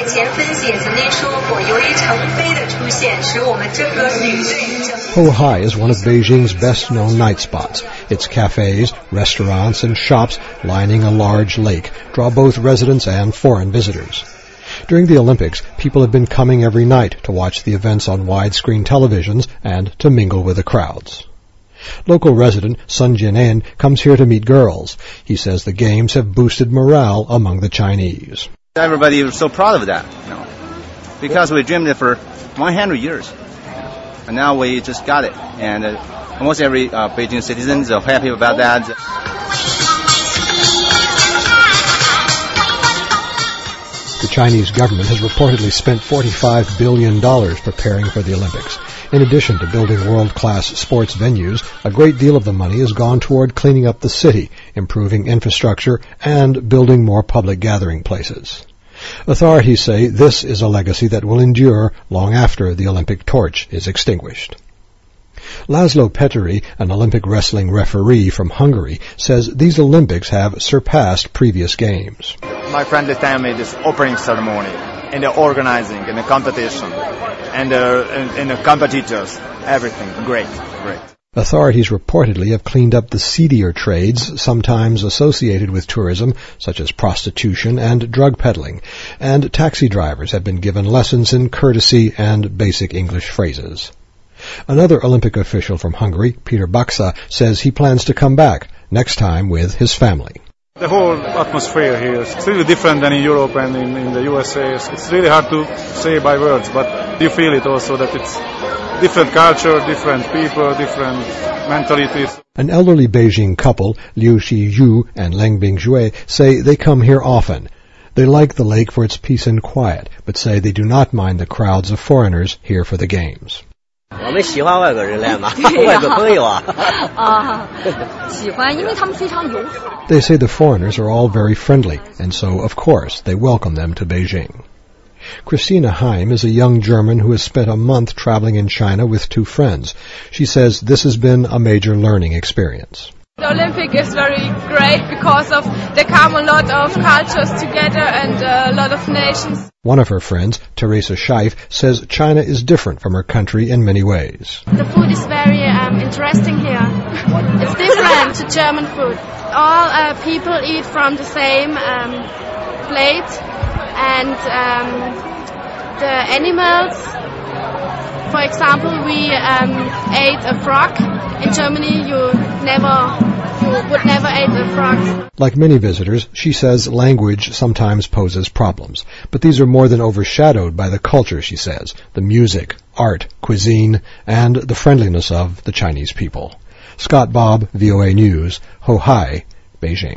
赛前分析也曾经说过，由于程飞的出现，使我们整个旅队。 Hohai is one of Beijing's best-known night spots. Its cafes, restaurants, and shops lining a large lake draw both residents and foreign visitors. During the Olympics, people have been coming every night to watch the events on widescreen televisions and to mingle with the crowds. Local resident Sun Jian comes here to meet girls. He says the games have boosted morale among the Chinese. Everybody is so proud of that, because we dreamed it for 100 years. And now we just got it. And almost every Beijing citizens are happy about that. The Chinese government has reportedly spent $45 billion preparing for the Olympics. In addition to building world-class sports venues, a great deal of the money has gone toward cleaning up the city, improving infrastructure, and building more public gathering places. Authorities say this is a legacy that will endure long after the Olympic torch is extinguished. Laszlo Peteri, an Olympic wrestling referee from Hungary, says these Olympics have surpassed previous games. My friend is telling me this opening ceremony, and the organizing, and the competition, and the competitors, everything, great. Authorities reportedly have cleaned up the seedier trades sometimes associated with tourism, such as prostitution and drug peddling, and taxi drivers have been given lessons in courtesy and basic English phrases. Another Olympic official from Hungary, Peter Baksa, says he plans to come back, next time with his family. The whole atmosphere here is really different than in Europe and in the USA. It's really hard to say by words, but you feel it also that it's different culture, different people, different mentalities. An elderly Beijing couple, Liu Xiju and Leng Bingjue, say they come here often. They like the lake for its peace and quiet, but say they do not mind the crowds of foreigners here for the games. They say the foreigners are all very friendly, and so, of course, they welcome them to Beijing. Christina Heim is a young German who has spent a month traveling in China with two friends. She says this has been a major learning experience. The Olympic is very great because there come a lot of cultures together and a lot of nations. One of her friends, Teresa Scheif, says China is different from her country in many ways. The food is very interesting here. It's different to German food. All people eat from the same plate, and the animals, for example, we ate a frog. In Germany, you would never eat a frog. Like many visitors, she says language sometimes poses problems. But these are more than overshadowed by the culture, she says, the music, art, cuisine, and the friendliness of the Chinese people. Scott Bobb, VOA News, Hohai, Beijing.